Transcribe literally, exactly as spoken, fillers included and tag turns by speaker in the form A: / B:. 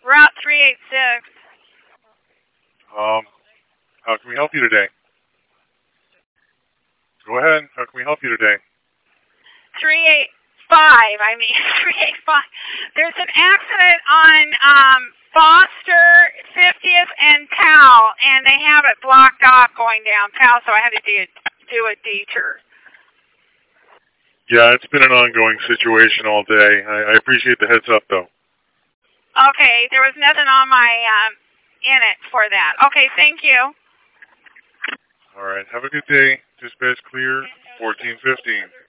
A: Route three eighty-six.
B: Um, how can we help you today? Go ahead. How can we help you today?
A: three eighty-five, I mean, three eighty-five. There's an accident on um, Foster, fiftieth, and Powell, and they have it blocked off going down Powell, so I had to do, do a detour.
B: Yeah, it's been an ongoing situation all day. I, I appreciate the heads up, though.
A: Okay, there was nothing on my um, in it for that. Okay, thank you.
B: All right, have a good day. Dispatch clear, fourteen fifteen.